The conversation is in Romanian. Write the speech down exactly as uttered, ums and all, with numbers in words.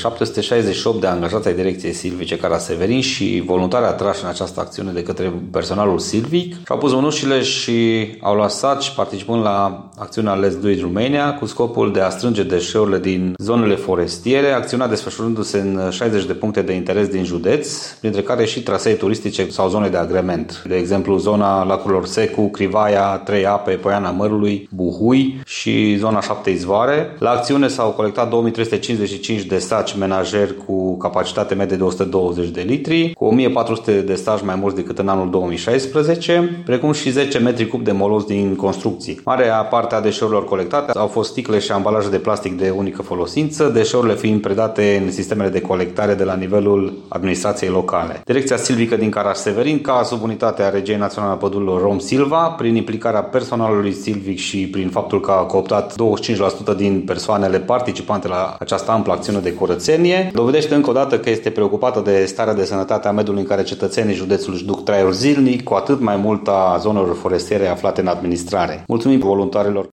șapte sute șaizeci și opt de angajați ai Direcției Silvice Caraș-Severin și voluntari atrași în această acțiune de către personalul silvic și-au pus mânușile și au luat sarci participând la acțiunea Let's Do It Romania cu scopul de a strânge deșeurile din zonele forestiere, acțiunea desfășurându-se în șaizeci de puncte de interes din județ, printre care și trasee turistice sau zone de agrement. De exemplu, zona lacurilor Secu, Crivaia, Trei Ape, Poiana Mărului, Buhui și zona Șapte Izvoare. La acțiune s-au colectat două mii trei sute cincizeci și cinci de saci menajeri cu capacitate medie de o sută douăzeci de litri, cu o mie patru sute de saci mai mulți decât în anul două mii șaisprezece, precum și zece metri cub de moloz din construcții. Marea parte a deșeurilor colectate au fost sticle și ambalaje de plastic de unică folosință, deșeurile fiind predate în sistemele de colectare de la nivelul administrației locale. Direcția Silvică din Caraș-Severin, ca subunitate a Regiei Naționale a Pădurilor Rom Silva, prin implicarea personalului silvic și prin faptul că a cooptat douăzeci și cinci la sută din persoanele participante la această amplă acțiune de curățenie, dovedește încă o dată că este preocupată de starea de sănătate a mediului în care cetățenii județului își duc traiul zilnic, cu atât mai mult a zonelor forestiere aflate în administrare. Mulțumim voluntarilor!